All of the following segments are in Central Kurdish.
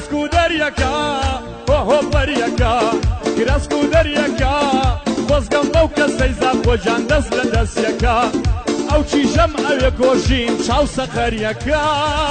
کراسکو دەریەکە وەهۆ بەریەکە کراسکو دەریەکە خۆزگەم بەو کەسەی زاد خۆجان دەست لە دەستیەکە ئەو چیژەم ئەوێ گۆژین چاو سەقەریەکە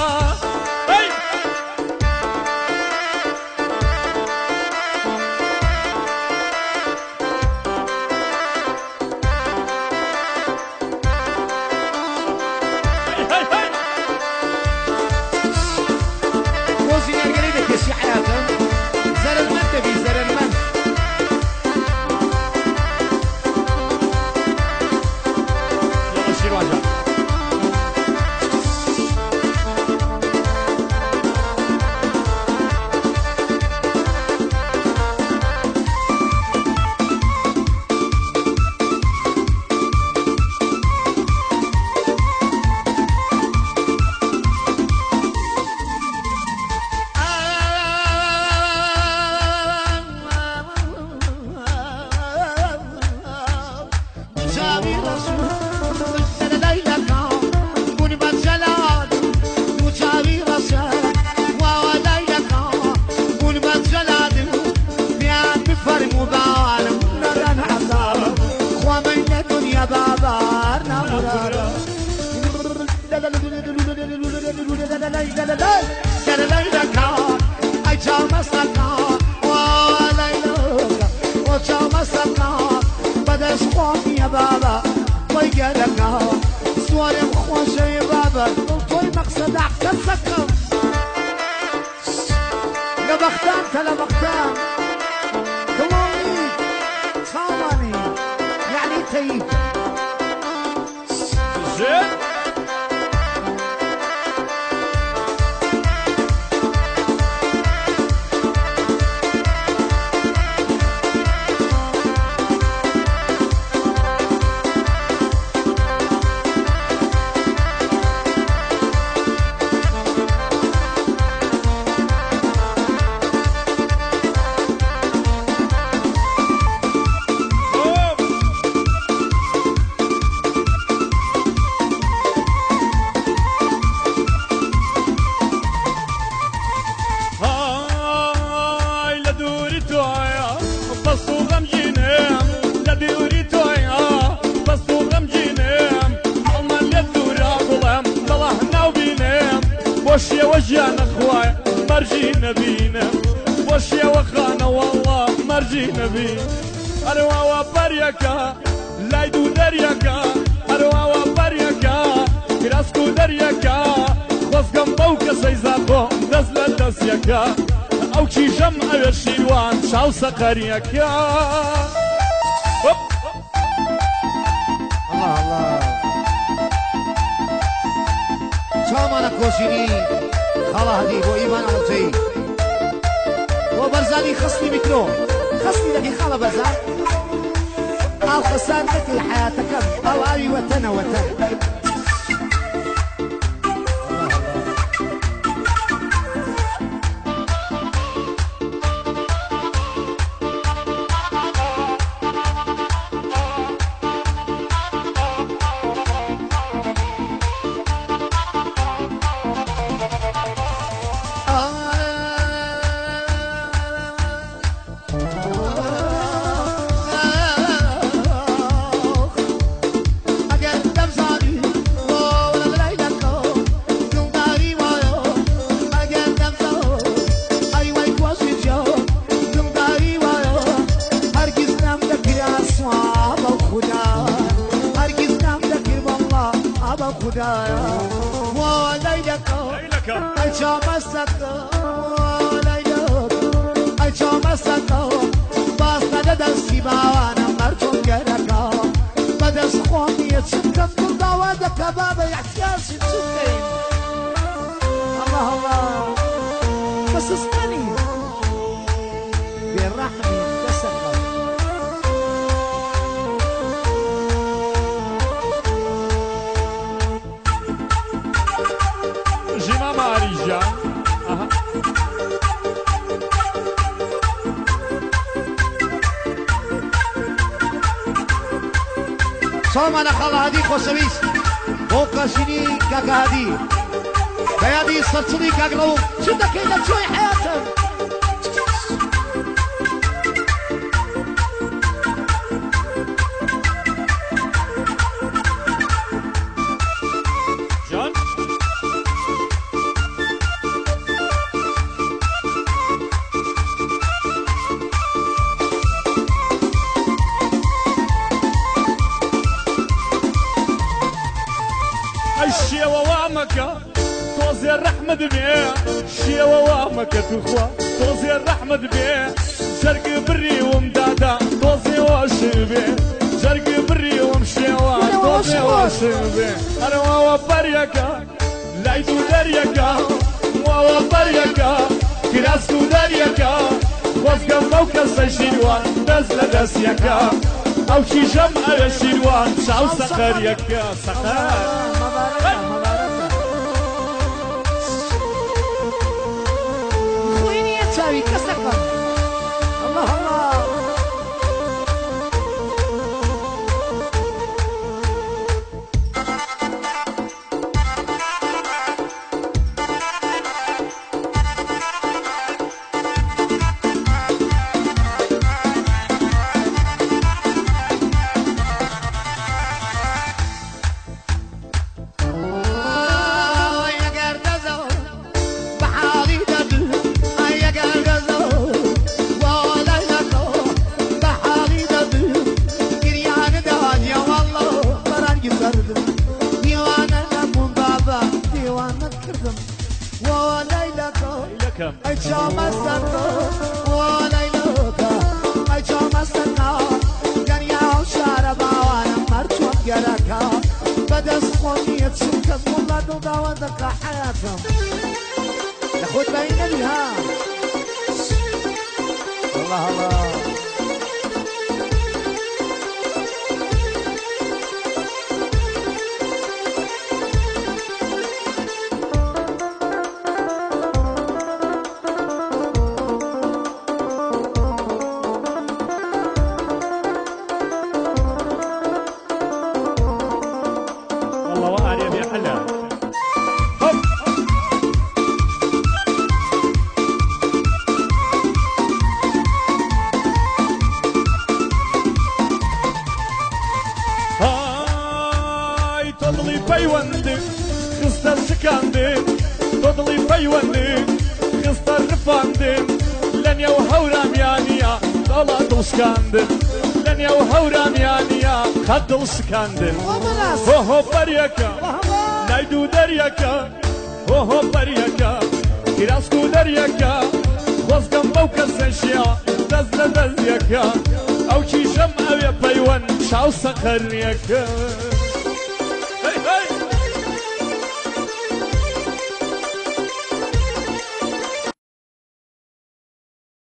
سەقەریەکە الله الله چامانە کۆشینی خاڵە هەدی بۆ ئیمان ئەڵتەی بۆ بەرزانی خستنی میکرۆ خستنی دەکەی خاڵە بەرزان ئاو خەسان دەکەی حیاتەکەم ئەو ئاوی وەتەنە وەتەن سامانە خاڵە هەدی خۆشەویست بۆ کەشینی کاکە هەدی بيادي سرطني كاغلو شدك كيدا شوي حياتهم جان الشيوة وامك توزي الرحمة بيه الشيوة وامك تخوى توزي الرحمة بيه جرق بري ومدادا توزي واشبه جرق بري ومشيوة توزي واشبه أنا وابريكا لايدو دريكا وابريكا كراسكو دريكا وزقا موكا سيشيروان نزل دسيكا أو شي جمع يشيروان شاو سخريكا سخر شاوي كسكر الله الله I saw my son, what I look I saw my son now. Can you out shut about and march on get a car? But that's what it's because والله دو داودك حياتهم. ناخد بين الها. الله الله. تضلي بيوندك خستا سكاندك تضلي بيوندك خستا رفاندك لن يو هورام يانيا طلع دوسكاندك لن يو هورام يانيا خدل سكاندك هو بريكا نايدو دريكا هو بريكا كراسكو دريكا وزقم موكا سنشيا دزل دزيكا او شي جمع يا بيون شاو سخريكا